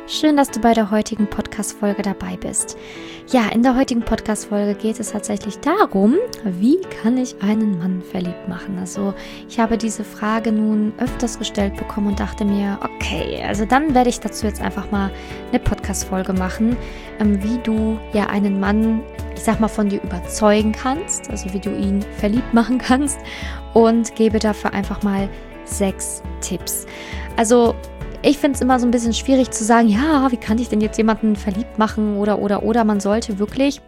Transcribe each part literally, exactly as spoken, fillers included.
Schön, dass du bei der heutigen Podcast-Folge dabei bist. Ja, in der heutigen Podcast-Folge geht es tatsächlich darum, wie kann ich einen Mann verliebt machen? Also ich habe diese Frage nun öfters gestellt bekommen und dachte mir, okay, also dann werde ich dazu jetzt einfach mal eine Podcast-Folge machen, wie du ja einen Mann, ich sag mal, von dir überzeugen kannst, also wie du ihn verliebt machen kannst, und gebe dafür einfach mal sechs Tipps. Also ich finde es immer so ein bisschen schwierig zu sagen, ja, wie kann ich denn jetzt jemanden verliebt machen oder, oder, oder. Man sollte wirklich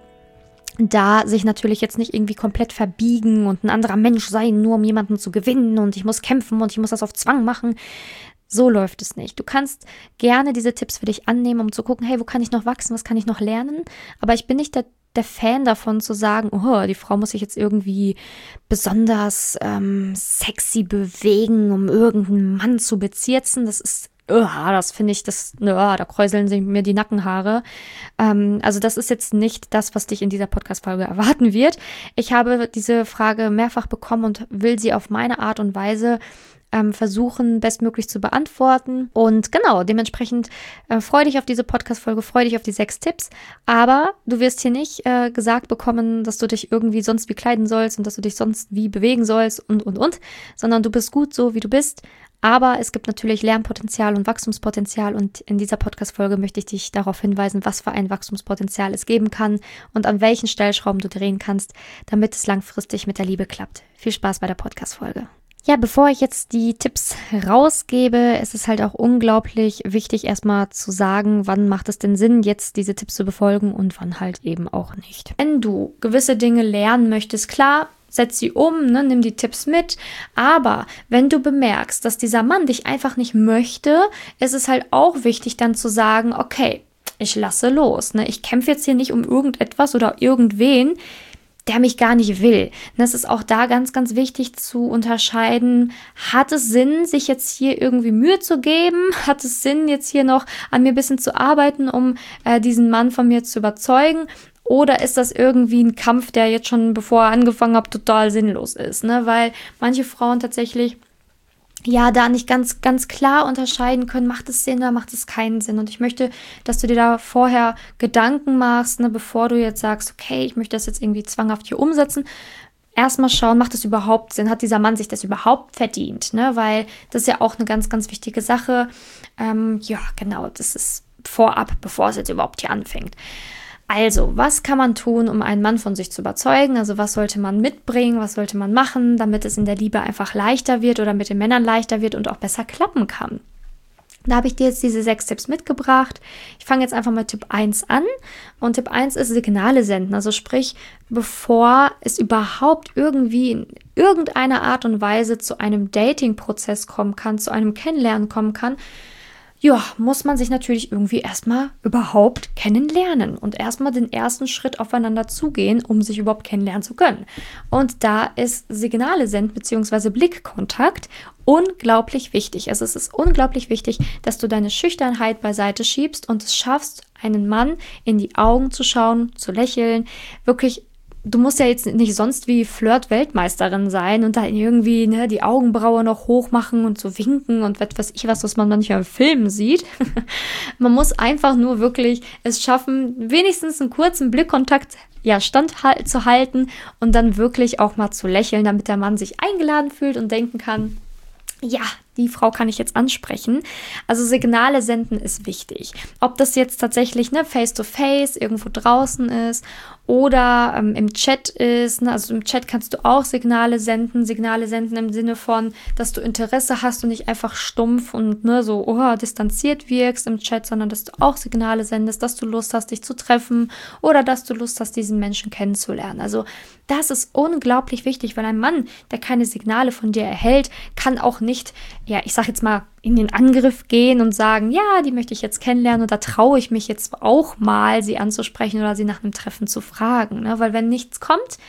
da sich natürlich jetzt nicht irgendwie komplett verbiegen und ein anderer Mensch sein, nur um jemanden zu gewinnen und ich muss kämpfen und ich muss das auf Zwang machen. So läuft es nicht. Du kannst gerne diese Tipps für dich annehmen, um zu gucken, hey, wo kann ich noch wachsen, was kann ich noch lernen? Aber ich bin nicht der der Fan davon zu sagen, oh, die Frau muss sich jetzt irgendwie besonders ähm, sexy bewegen, um irgendeinen Mann zu bezirzen. Das ist, oh, das finde ich, das, oh, da kräuseln sich mir die Nackenhaare. Ähm, also das ist jetzt nicht das, was dich in dieser Podcast-Folge erwarten wird. Ich habe diese Frage mehrfach bekommen und will sie auf meine Art und Weise Ähm, versuchen, bestmöglich zu beantworten. Und genau, dementsprechend äh, freu dich auf diese Podcast-Folge, freu dich auf die sechs Tipps. Aber du wirst hier nicht äh, gesagt bekommen, dass du dich irgendwie sonst wie kleiden sollst und dass du dich sonst wie bewegen sollst und, und, und, sondern du bist gut so, wie du bist. Aber es gibt natürlich Lernpotenzial und Wachstumspotenzial und in dieser Podcast-Folge möchte ich dich darauf hinweisen, was für ein Wachstumspotenzial es geben kann und an welchen Stellschrauben du drehen kannst, damit es langfristig mit der Liebe klappt. Viel Spaß bei der Podcast-Folge. Ja, bevor ich jetzt die Tipps rausgebe, ist es halt auch unglaublich wichtig, erstmal zu sagen, wann macht es denn Sinn, jetzt diese Tipps zu befolgen und wann halt eben auch nicht. Wenn du gewisse Dinge lernen möchtest, klar, setz sie um, ne, nimm die Tipps mit, aber wenn du bemerkst, dass dieser Mann dich einfach nicht möchte, ist es halt auch wichtig dann zu sagen, okay, ich lasse los, ne, ich kämpfe jetzt hier nicht um irgendetwas oder irgendwen, der mich gar nicht will. Das ist auch da ganz, ganz wichtig zu unterscheiden. Hat es Sinn, sich jetzt hier irgendwie Mühe zu geben? Hat es Sinn, jetzt hier noch an mir ein bisschen zu arbeiten, um äh, diesen Mann von mir zu überzeugen? Oder ist das irgendwie ein Kampf, der jetzt schon, bevor er angefangen hat, total sinnlos ist? Ne? Weil manche Frauen tatsächlich ja da nicht ganz, ganz klar unterscheiden können, macht es Sinn oder macht es keinen Sinn. Und ich möchte, dass du dir da vorher Gedanken machst, ne, bevor du jetzt sagst, okay, ich möchte das jetzt irgendwie zwanghaft hier umsetzen. Erstmal schauen, macht es überhaupt Sinn? Hat dieser Mann sich das überhaupt verdient? Ne? Weil das ist ja auch eine ganz, ganz wichtige Sache. Ähm, ja, genau, das ist vorab, bevor es jetzt überhaupt hier anfängt. Also, was kann man tun, um einen Mann von sich zu überzeugen? Also, was sollte man mitbringen, was sollte man machen, damit es in der Liebe einfach leichter wird oder mit den Männern leichter wird und auch besser klappen kann? Da habe ich dir jetzt diese sechs Tipps mitgebracht. Ich fange jetzt einfach mal Tipp eins an. Und Tipp eins ist Signale senden. Also sprich, bevor es überhaupt irgendwie in irgendeiner Art und Weise zu einem Dating-Prozess kommen kann, zu einem Kennenlernen kommen kann, ja, muss man sich natürlich irgendwie erstmal überhaupt kennenlernen und erstmal den ersten Schritt aufeinander zugehen, um sich überhaupt kennenlernen zu können. Und da ist Signale senden bzw. Blickkontakt unglaublich wichtig. Also es ist unglaublich wichtig, dass du deine Schüchternheit beiseite schiebst und es schaffst, einen Mann in die Augen zu schauen, zu lächeln, wirklich. Du musst ja jetzt nicht sonst wie Flirt-Weltmeisterin sein und da irgendwie ne, die Augenbraue noch hoch machen und so winken und was weiß ich was, was man manchmal in Filmen sieht. Man muss einfach nur wirklich es schaffen, wenigstens einen kurzen Blickkontakt ja, standzuhalten und dann wirklich auch mal zu lächeln, damit der Mann sich eingeladen fühlt und denken kann, ja, die Frau kann ich jetzt ansprechen. Also Signale senden ist wichtig. Ob das jetzt tatsächlich ne, face-to-face irgendwo draußen ist oder ähm, im Chat ist. Ne? Also im Chat kannst du auch Signale senden. Signale senden im Sinne von, dass du Interesse hast und nicht einfach stumpf und ne, so oh, distanziert wirkst im Chat, sondern dass du auch Signale sendest, dass du Lust hast, dich zu treffen oder dass du Lust hast, diesen Menschen kennenzulernen. Also das ist unglaublich wichtig, weil ein Mann, der keine Signale von dir erhält, kann auch nicht, ja, ich sag jetzt mal, in den Angriff gehen und sagen, ja, die möchte ich jetzt kennenlernen und da traue ich mich jetzt auch mal, sie anzusprechen oder sie nach einem Treffen zu fragen, ne? Weil wenn nichts kommt,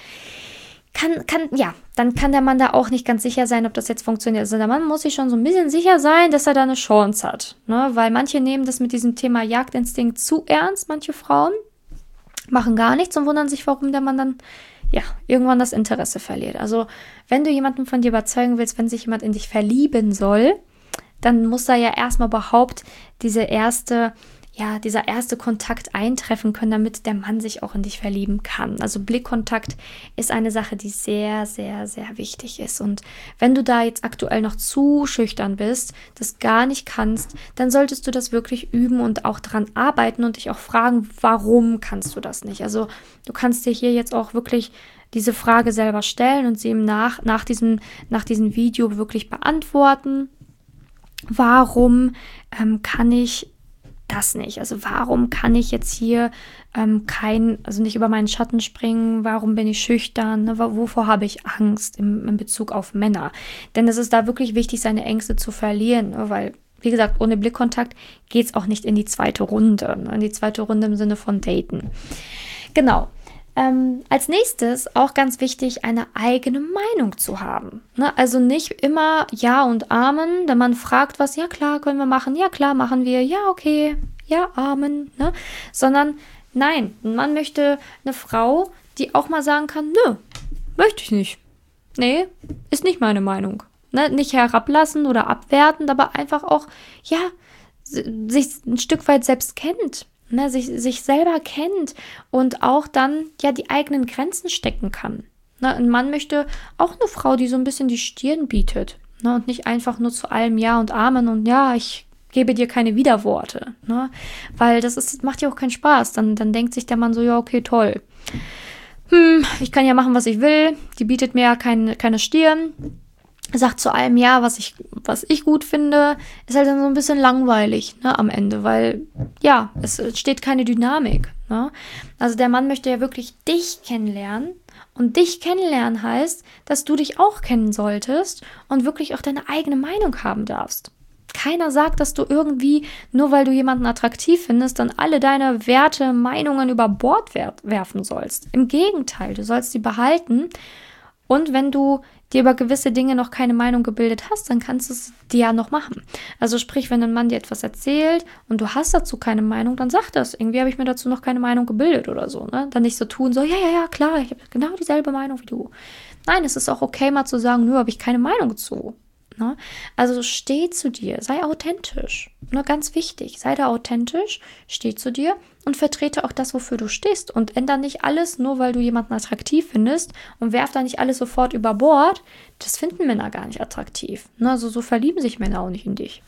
kann, kann, ja, dann kann der Mann da auch nicht ganz sicher sein, ob das jetzt funktioniert. Also der Mann muss sich schon so ein bisschen sicher sein, dass er da eine Chance hat, ne? Weil manche nehmen das mit diesem Thema Jagdinstinkt zu ernst, manche Frauen machen gar nichts und wundern sich, warum der Mann dann ja, irgendwann das Interesse verliert. Also, wenn du jemanden von dir überzeugen willst, wenn sich jemand in dich verlieben soll, dann muss da ja erstmal überhaupt diese erste ja, dieser erste Kontakt eintreffen können, damit der Mann sich auch in dich verlieben kann. Also Blickkontakt ist eine Sache, die sehr, sehr, sehr wichtig ist. Und wenn du da jetzt aktuell noch zu schüchtern bist, das gar nicht kannst, dann solltest du das wirklich üben und auch dran arbeiten und dich auch fragen, warum kannst du das nicht? Also du kannst dir hier jetzt auch wirklich diese Frage selber stellen und sie im nach, nach, diesem, nach diesem Video wirklich beantworten. Warum ähm, kann ich das nicht? Also warum kann ich jetzt hier ähm, kein, also nicht über meinen Schatten springen? Warum bin ich schüchtern? Ne? Wovor habe ich Angst im, in Bezug auf Männer? Denn es ist da wirklich wichtig, seine Ängste zu verlieren, ne? Weil, wie gesagt, ohne Blickkontakt geht es auch nicht in die zweite Runde, ne? In die zweite Runde im Sinne von Daten. Genau. Ähm, als nächstes auch ganz wichtig, eine eigene Meinung zu haben. Ne? Also nicht immer Ja und Amen, wenn man fragt, was, ja klar, können wir machen, ja klar, machen wir, ja okay, ja, Amen, ne? Sondern nein, man möchte eine Frau, die auch mal sagen kann, nö, möchte ich nicht. Nee, ist nicht meine Meinung. Ne? Nicht herablassen oder abwertend, aber einfach auch, ja, sich ein Stück weit selbst kennt. Ne, sich, sich selber kennt und auch dann ja die eigenen Grenzen stecken kann. Ne, ein Mann möchte auch eine Frau, die so ein bisschen die Stirn bietet, ne, und nicht einfach nur zu allem Ja und Amen und ja, ich gebe dir keine Widerworte. Ne, weil das ist, macht ja auch keinen Spaß. Dann, dann denkt sich der Mann so, ja, okay, toll. Hm, ich kann ja machen, was ich will. Die bietet mir ja keine, keine Stirn. Sagt zu allem Ja, was ich, was ich gut finde, ist halt dann so ein bisschen langweilig, ne, am Ende, weil, ja, es steht keine Dynamik, ne. Also der Mann möchte ja wirklich dich kennenlernen und dich kennenlernen heißt, dass du dich auch kennen solltest und wirklich auch deine eigene Meinung haben darfst. Keiner sagt, dass du irgendwie, nur weil du jemanden attraktiv findest, dann alle deine Werte, Meinungen über Bord wer- werfen sollst. Im Gegenteil, du sollst sie behalten und wenn du dir über gewisse Dinge noch keine Meinung gebildet hast, dann kannst du es dir ja noch machen. Also sprich, wenn ein Mann dir etwas erzählt und du hast dazu keine Meinung, dann sag das. Irgendwie habe ich mir dazu noch keine Meinung gebildet oder so. Ne? Dann nicht so tun, so, ja, ja, ja, klar, ich habe genau dieselbe Meinung wie du. Nein, es ist auch okay, mal zu sagen, nö, habe ich keine Meinung zu. Ne? Also steh zu dir, sei authentisch. Nur ganz wichtig, sei da authentisch, steh zu dir und vertrete auch das, wofür du stehst. Und ändere nicht alles, nur weil du jemanden attraktiv findest und werf da nicht alles sofort über Bord. Das finden Männer gar nicht attraktiv. Ne? Also so verlieben sich Männer auch nicht in dich.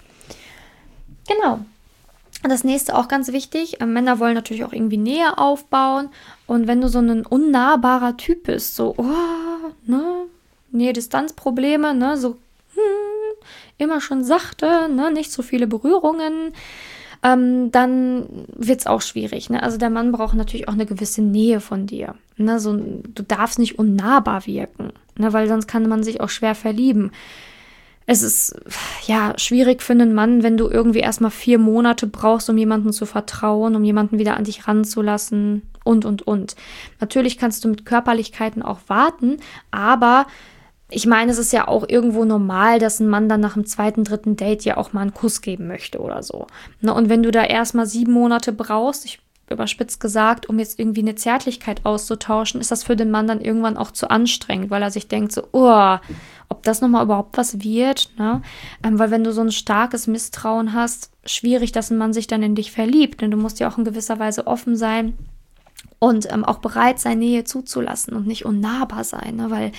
Genau. Das nächste auch ganz wichtig, äh, Männer wollen natürlich auch irgendwie Nähe aufbauen. Und wenn du so ein unnahbarer Typ bist, so, oh, ne, Nähe-Distanz-Probleme, ne, so, hm, immer schon sachte, ne, nicht so viele Berührungen, ähm, dann wird es auch schwierig. Ne? Also der Mann braucht natürlich auch eine gewisse Nähe von dir. Ne? So, du darfst nicht unnahbar wirken, ne? Weil sonst kann man sich auch schwer verlieben. Es ist ja schwierig für einen Mann, wenn du irgendwie erstmal vier Monate brauchst, um jemanden zu vertrauen, um jemanden wieder an dich ranzulassen und, und, und. Natürlich kannst du mit Körperlichkeiten auch warten, aber ich meine, es ist ja auch irgendwo normal, dass ein Mann dann nach dem zweiten, dritten Date ja auch mal einen Kuss geben möchte oder so. Ne? Und wenn du da erstmal sieben Monate brauchst, ich überspitzt gesagt, um jetzt irgendwie eine Zärtlichkeit auszutauschen, ist das für den Mann dann irgendwann auch zu anstrengend, weil er sich denkt so, oh, ob das nochmal überhaupt was wird, ne? Ähm, weil wenn du so ein starkes Misstrauen hast, schwierig, dass ein Mann sich dann in dich verliebt, denn du musst ja auch in gewisser Weise offen sein und ähm, auch bereit sein, Nähe zuzulassen und nicht unnahbar sein, ne? Weil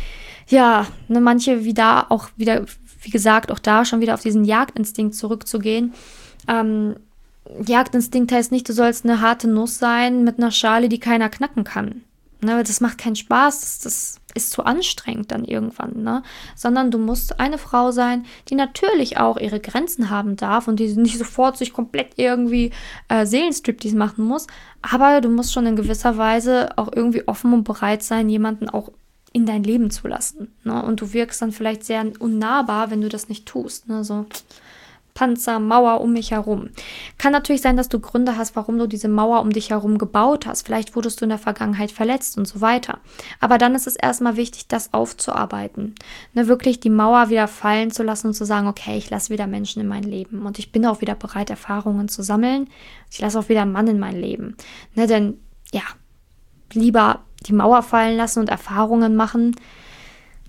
ja, ne, manche wie da auch wieder, wie gesagt, auch da schon wieder auf diesen Jagdinstinkt zurückzugehen. Ähm, Jagdinstinkt heißt nicht, du sollst eine harte Nuss sein mit einer Schale, die keiner knacken kann. Ne, das macht keinen Spaß, das, das ist zu anstrengend dann irgendwann. Ne? Sondern du musst eine Frau sein, die natürlich auch ihre Grenzen haben darf und die nicht sofort sich komplett irgendwie äh, Seelenstriptease machen muss. Aber du musst schon in gewisser Weise auch irgendwie offen und bereit sein, jemanden auch in dein Leben zu lassen. Ne? Und du wirkst dann vielleicht sehr unnahbar, wenn du das nicht tust. Ne? So Panzer, Mauer um mich herum. Kann natürlich sein, dass du Gründe hast, warum du diese Mauer um dich herum gebaut hast. Vielleicht wurdest du in der Vergangenheit verletzt und so weiter. Aber dann ist es erstmal wichtig, das aufzuarbeiten. Ne? Wirklich die Mauer wieder fallen zu lassen und zu sagen, okay, ich lasse wieder Menschen in mein Leben. Und ich bin auch wieder bereit, Erfahrungen zu sammeln. Ich lasse auch wieder einen Mann in mein Leben. Ne? Denn, ja, lieber die Mauer fallen lassen und Erfahrungen machen,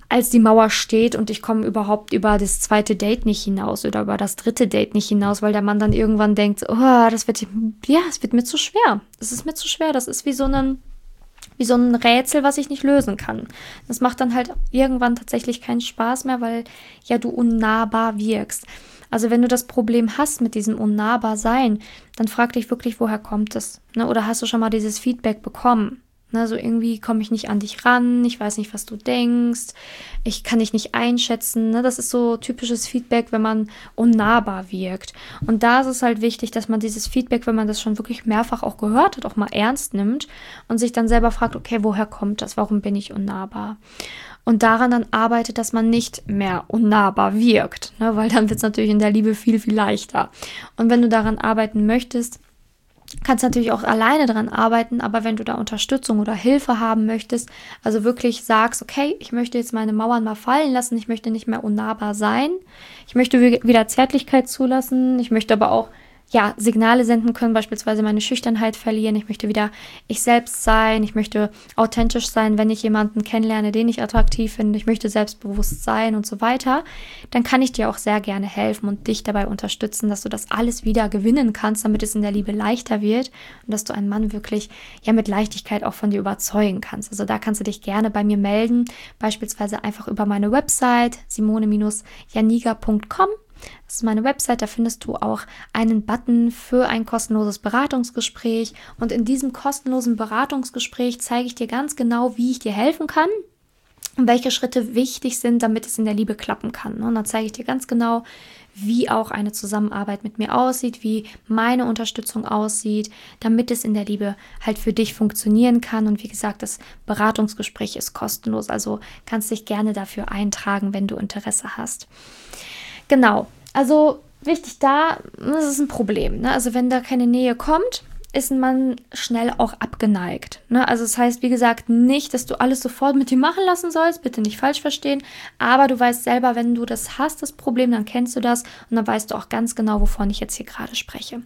als die Mauer steht und ich komme überhaupt über das zweite Date nicht hinaus oder über das dritte Date nicht hinaus, weil der Mann dann irgendwann denkt, oh, das wird, ja, es wird mir zu schwer. Es ist mir zu schwer. Das ist wie so ein, wie so ein Rätsel, was ich nicht lösen kann. Das macht dann halt irgendwann tatsächlich keinen Spaß mehr, weil ja du unnahbar wirkst. Also wenn du das Problem hast mit diesem Unnahbar-Sein, dann frag dich wirklich, woher kommt es? Ne? Oder hast du schon mal dieses Feedback bekommen? Ne, so irgendwie komme ich nicht an dich ran, ich weiß nicht, was du denkst, ich kann dich nicht einschätzen. Ne? Das ist so typisches Feedback, wenn man unnahbar wirkt. Und da ist es halt wichtig, dass man dieses Feedback, wenn man das schon wirklich mehrfach auch gehört hat, auch mal ernst nimmt und sich dann selber fragt, okay, woher kommt das? Warum bin ich unnahbar? Und daran dann arbeitet, dass man nicht mehr unnahbar wirkt, ne? Weil dann wird es natürlich in der Liebe viel, viel leichter. Und wenn du daran arbeiten möchtest, kannst natürlich auch alleine daran arbeiten, aber wenn du da Unterstützung oder Hilfe haben möchtest, also wirklich sagst, okay, ich möchte jetzt meine Mauern mal fallen lassen, ich möchte nicht mehr unnahbar sein, ich möchte wieder Zärtlichkeit zulassen, ich möchte aber auch ja, Signale senden können, beispielsweise meine Schüchternheit verlieren, ich möchte wieder ich selbst sein, ich möchte authentisch sein, wenn ich jemanden kennenlerne, den ich attraktiv finde, ich möchte selbstbewusst sein und so weiter, dann kann ich dir auch sehr gerne helfen und dich dabei unterstützen, dass du das alles wieder gewinnen kannst, damit es in der Liebe leichter wird und dass du einen Mann wirklich ja mit Leichtigkeit auch von dir überzeugen kannst. Also da kannst du dich gerne bei mir melden, beispielsweise einfach über meine Website simone janiga punkt com. Das ist meine Website, da findest du auch einen Button für ein kostenloses Beratungsgespräch und in diesem kostenlosen Beratungsgespräch zeige ich dir ganz genau, wie ich dir helfen kann und welche Schritte wichtig sind, damit es in der Liebe klappen kann. Und dann zeige ich dir ganz genau, wie auch eine Zusammenarbeit mit mir aussieht, wie meine Unterstützung aussieht, damit es in der Liebe halt für dich funktionieren kann. Und wie gesagt, das Beratungsgespräch ist kostenlos, also kannst dich gerne dafür eintragen, wenn du Interesse hast. Genau, also wichtig da, das ist ein Problem. Ne? Also wenn da keine Nähe kommt, ist man schnell auch abgeneigt. Ne? Also das heißt, wie gesagt, nicht, dass du alles sofort mit dir machen lassen sollst, bitte nicht falsch verstehen, aber du weißt selber, wenn du das hast, das Problem, dann kennst du das und dann weißt du auch ganz genau, wovon ich jetzt hier gerade spreche.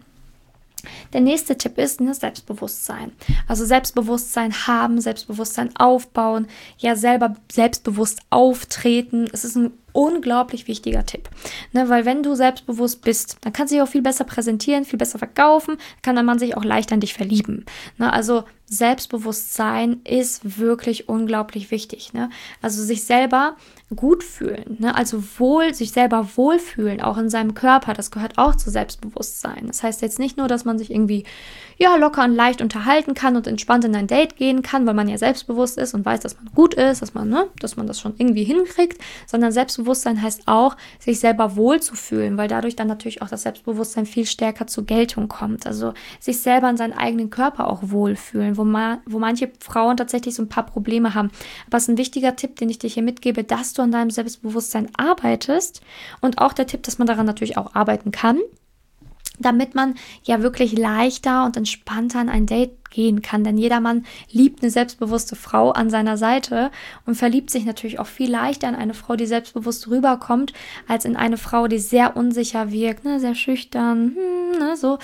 Der nächste Tipp ist ne, Selbstbewusstsein. Also Selbstbewusstsein haben, Selbstbewusstsein aufbauen, ja selber selbstbewusst auftreten. Es ist ein unglaublich wichtiger Tipp, ne, weil wenn du selbstbewusst bist, dann kannst du dich auch viel besser präsentieren, viel besser verkaufen, kann der Mann sich auch leichter in dich verlieben. Ne, also Selbstbewusstsein ist wirklich unglaublich wichtig. Ne? Also sich selber gut fühlen, ne? Also wohl, sich selber wohlfühlen, auch in seinem Körper, das gehört auch zu Selbstbewusstsein. Das heißt jetzt nicht nur, dass man sich irgendwie ja locker und leicht unterhalten kann und entspannt in ein Date gehen kann, weil man ja selbstbewusst ist und weiß, dass man gut ist, dass man, ne, dass man das schon irgendwie hinkriegt, sondern Selbstbewusstsein heißt auch, sich selber wohlzufühlen, weil dadurch dann natürlich auch das Selbstbewusstsein viel stärker zur Geltung kommt. Also sich selber in seinen eigenen Körper auch wohlfühlen, wo, ma- wo manche Frauen tatsächlich so ein paar Probleme haben. Aber es ist ein wichtiger Tipp, den ich dir hier mitgebe, dass du an deinem Selbstbewusstsein arbeitest und auch der Tipp, dass man daran natürlich auch arbeiten kann, damit man ja wirklich leichter und entspannter an ein Date gehen kann. Denn jeder Mann liebt eine selbstbewusste Frau an seiner Seite und verliebt sich natürlich auch viel leichter in eine Frau, die selbstbewusst rüberkommt, als in eine Frau, die sehr unsicher wirkt, ne, sehr schüchtern, hm, ne, so.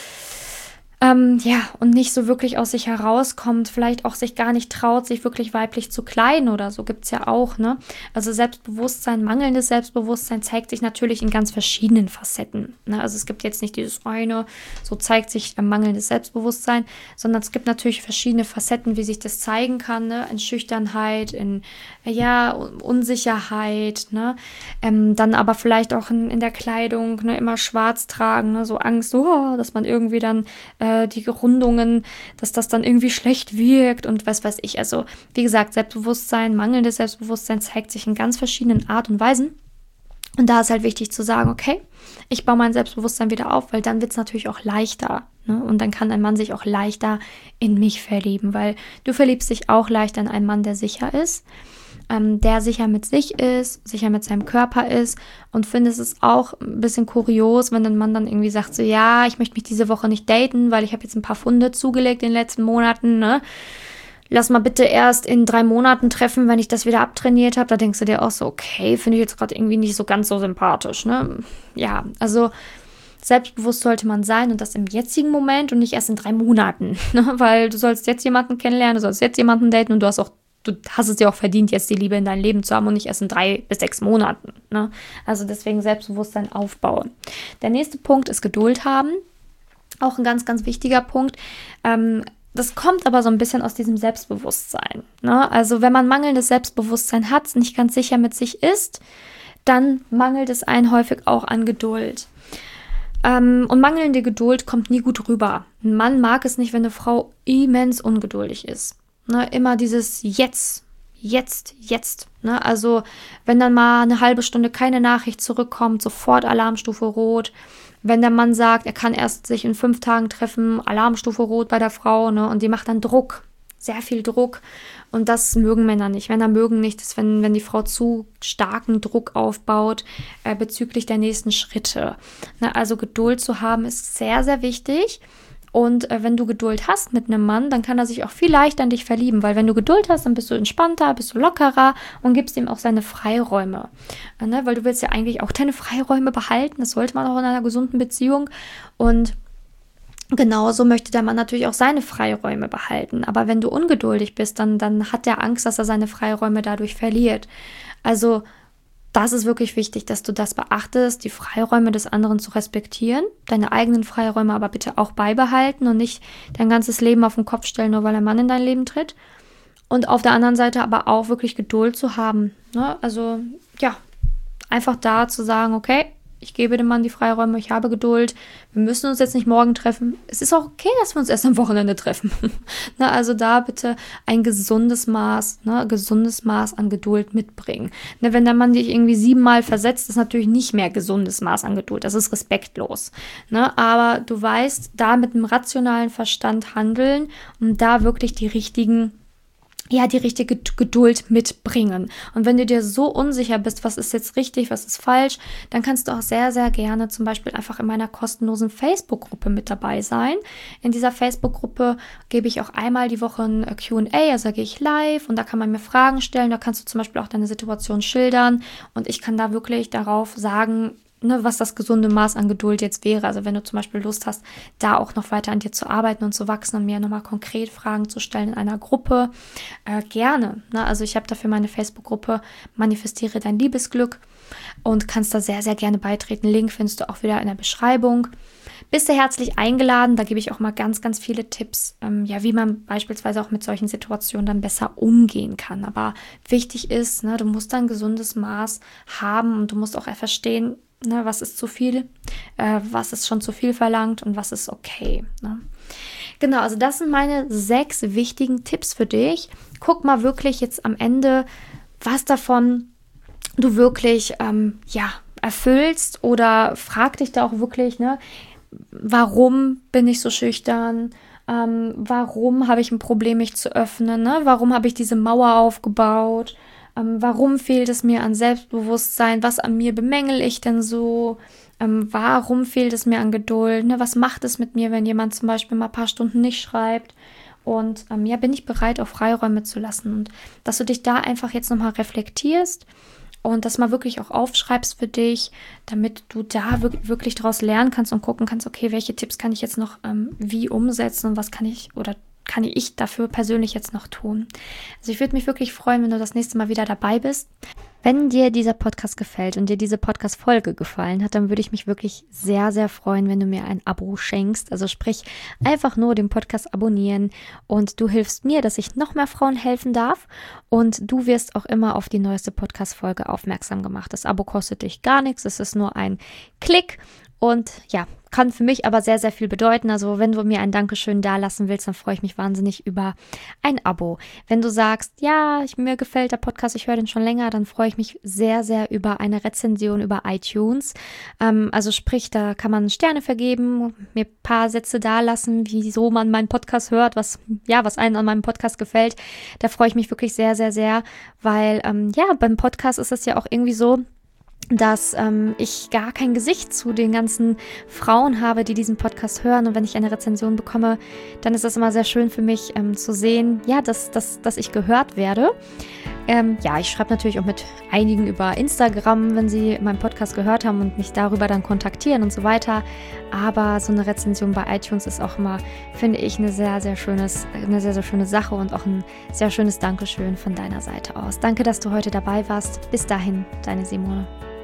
Ähm, ja, und nicht so wirklich aus sich herauskommt, vielleicht auch sich gar nicht traut, sich wirklich weiblich zu kleiden oder so, gibt's ja auch, ne? Also Selbstbewusstsein, mangelndes Selbstbewusstsein zeigt sich natürlich in ganz verschiedenen Facetten, ne? Also es gibt jetzt nicht dieses eine, so zeigt sich ein mangelndes Selbstbewusstsein, sondern es gibt natürlich verschiedene Facetten, wie sich das zeigen kann, ne? In Schüchternheit, in, ja, Unsicherheit, ne? Ähm, dann aber vielleicht auch in, in der Kleidung, ne? Immer schwarz tragen, ne? So Angst, oh, dass man irgendwie dann äh, die Rundungen, dass das dann irgendwie schlecht wirkt und was weiß ich. Also wie gesagt, Selbstbewusstsein, mangelndes Selbstbewusstsein zeigt sich in ganz verschiedenen Art und Weisen. Und da ist halt wichtig zu sagen, okay, ich baue mein Selbstbewusstsein wieder auf, weil dann wird es natürlich auch leichter. Ne? Und dann kann ein Mann sich auch leichter in mich verlieben, weil du verliebst dich auch leichter in einen Mann, der sicher ist. Ähm, der sicher mit sich ist, sicher mit seinem Körper ist und findest es auch ein bisschen kurios, wenn ein Mann dann irgendwie sagt so, ja, ich möchte mich diese Woche nicht daten, weil ich habe jetzt ein paar Pfunde zugelegt in den letzten Monaten, ne? Lass mal bitte erst in drei Monaten treffen, wenn ich das wieder abtrainiert habe. Da denkst du dir auch so, okay, finde ich jetzt gerade irgendwie nicht so ganz so sympathisch, ne? Ja, also selbstbewusst sollte man sein und das im jetzigen Moment und nicht erst in drei Monaten, ne? Weil du sollst jetzt jemanden kennenlernen, du sollst jetzt jemanden daten und du hast auch du hast es dir auch verdient, jetzt die Liebe in deinem Leben zu haben und nicht erst in drei bis sechs Monaten. Ne? Also deswegen Selbstbewusstsein aufbauen. Der nächste Punkt ist Geduld haben. Auch ein ganz, ganz wichtiger Punkt. Ähm, das kommt aber so ein bisschen aus diesem Selbstbewusstsein. Ne? Also wenn man mangelndes Selbstbewusstsein hat, nicht ganz sicher mit sich ist, dann mangelt es einen häufig auch an Geduld. Ähm, und mangelnde Geduld kommt nie gut rüber. Ein Mann mag es nicht, wenn eine Frau immens ungeduldig ist. Ne? Immer dieses Jetzt, jetzt, jetzt. Ne? Also wenn dann mal eine halbe Stunde keine Nachricht zurückkommt, sofort Alarmstufe rot. Wenn der Mann sagt, er kann erst sich in fünf Tagen treffen, Alarmstufe rot bei der Frau, ne? Und die macht dann Druck, sehr viel Druck. Und das mögen Männer nicht. Männer mögen nicht, dass wenn, wenn die Frau zu starken Druck aufbaut äh, bezüglich der nächsten Schritte. Ne? Also Geduld zu haben ist sehr, sehr wichtig. Und äh, wenn du Geduld hast mit einem Mann, dann kann er sich auch viel leichter in dich verlieben, weil wenn du Geduld hast, dann bist du entspannter, bist du lockerer und gibst ihm auch seine Freiräume. Äh, ne? Weil du willst ja eigentlich auch deine Freiräume behalten, das sollte man auch in einer gesunden Beziehung. Und genauso möchte der Mann natürlich auch seine Freiräume behalten. Aber wenn du ungeduldig bist, dann, dann hat er Angst, dass er seine Freiräume dadurch verliert. Also das ist wirklich wichtig, dass du das beachtest, die Freiräume des anderen zu respektieren, deine eigenen Freiräume aber bitte auch beibehalten und nicht dein ganzes Leben auf den Kopf stellen, nur weil ein Mann in dein Leben tritt. Und auf der anderen Seite aber auch wirklich Geduld zu haben. Ne? Also ja, einfach da zu sagen, okay, ich gebe dem Mann die Freiräume, ich habe Geduld, wir müssen uns jetzt nicht morgen treffen. Es ist auch okay, dass wir uns erst am Wochenende treffen. Ne, also da bitte ein gesundes Maß, ne, gesundes Maß an Geduld mitbringen. Ne, wenn der Mann dich irgendwie siebenmal versetzt, ist natürlich nicht mehr gesundes Maß an Geduld. Das ist respektlos. Ne, aber du weißt, da mit einem rationalen Verstand handeln und da wirklich die richtigen ja, die richtige Geduld mitbringen. Und wenn du dir so unsicher bist, was ist jetzt richtig, was ist falsch, dann kannst du auch sehr, sehr gerne zum Beispiel einfach in meiner kostenlosen Facebook-Gruppe mit dabei sein. In dieser Facebook-Gruppe gebe ich auch einmal die Woche ein Q und A, also da gehe ich live und da kann man mir Fragen stellen, da kannst du zum Beispiel auch deine Situation schildern und ich kann da wirklich darauf sagen, Ne, was das gesunde Maß an Geduld jetzt wäre. Also wenn du zum Beispiel Lust hast, da auch noch weiter an dir zu arbeiten und zu wachsen und mir nochmal konkret Fragen zu stellen in einer Gruppe, äh, gerne. Ne? Also ich habe dafür meine Facebook-Gruppe Manifestiere dein Liebesglück und kannst da sehr, sehr gerne beitreten. Link findest du auch wieder in der Beschreibung. Bist du herzlich eingeladen, da gebe ich auch mal ganz, ganz viele Tipps, ähm, ja, wie man beispielsweise auch mit solchen Situationen dann besser umgehen kann. Aber wichtig ist, ne, du musst ein gesundes Maß haben und du musst auch verstehen, ne, was ist zu viel, äh, was ist schon zu viel verlangt und was ist okay. Ne? Genau, also das sind meine sechs wichtigen Tipps für dich. Guck mal wirklich jetzt am Ende, was davon du wirklich ähm, ja, erfüllst oder frag dich da auch wirklich, ne, warum bin ich so schüchtern? Ähm, warum habe ich ein Problem, mich zu öffnen? Ne? Warum habe ich diese Mauer aufgebaut? Ähm, warum fehlt es mir an Selbstbewusstsein? Was an mir bemängel ich denn so? Ähm, warum fehlt es mir an Geduld? Ne? Was macht es mit mir, wenn jemand zum Beispiel mal ein paar Stunden nicht schreibt? Und ähm, ja, bin ich bereit, auch Freiräume zu lassen? Und dass du dich da einfach jetzt nochmal reflektierst und das mal wirklich auch aufschreibst für dich, damit du da wirklich daraus lernen kannst und gucken kannst, okay, welche Tipps kann ich jetzt noch ähm, wie umsetzen und was kann ich oder kann ich dafür persönlich jetzt noch tun. Also ich würde mich wirklich freuen, wenn du das nächste Mal wieder dabei bist. Wenn dir dieser Podcast gefällt und dir diese Podcast-Folge gefallen hat, dann würde ich mich wirklich sehr, sehr freuen, wenn du mir ein Abo schenkst. Also sprich, einfach nur den Podcast abonnieren und du hilfst mir, dass ich noch mehr Frauen helfen darf und du wirst auch immer auf die neueste Podcast-Folge aufmerksam gemacht. Das Abo kostet dich gar nichts, es ist nur ein Klick und ja, kann für mich aber sehr, sehr viel bedeuten. Also wenn du mir ein Dankeschön dalassen willst, dann freue ich mich wahnsinnig über ein Abo. Wenn du sagst, ja, ich, mir gefällt der Podcast, ich höre den schon länger, dann freue ich mich sehr, sehr über eine Rezension über iTunes. Ähm, also sprich, da kann man Sterne vergeben, mir ein paar Sätze dalassen, wieso man meinen Podcast hört, was ja, was einem an meinem Podcast gefällt. Da freue ich mich wirklich sehr, sehr, sehr, weil ähm, ja, beim Podcast ist es ja auch irgendwie so, dass ähm, ich gar kein Gesicht zu den ganzen Frauen habe, die diesen Podcast hören. Und wenn ich eine Rezension bekomme, dann ist das immer sehr schön für mich ähm, zu sehen, ja, dass, dass, dass ich gehört werde. Ähm, ja, ich schreibe natürlich auch mit einigen über Instagram, wenn sie meinen Podcast gehört haben und mich darüber dann kontaktieren und so weiter. Aber so eine Rezension bei iTunes ist auch immer, finde ich, eine sehr, sehr schönes, eine sehr, sehr schöne Sache und auch ein sehr schönes Dankeschön von deiner Seite aus. Danke, dass du heute dabei warst. Bis dahin, deine Simone.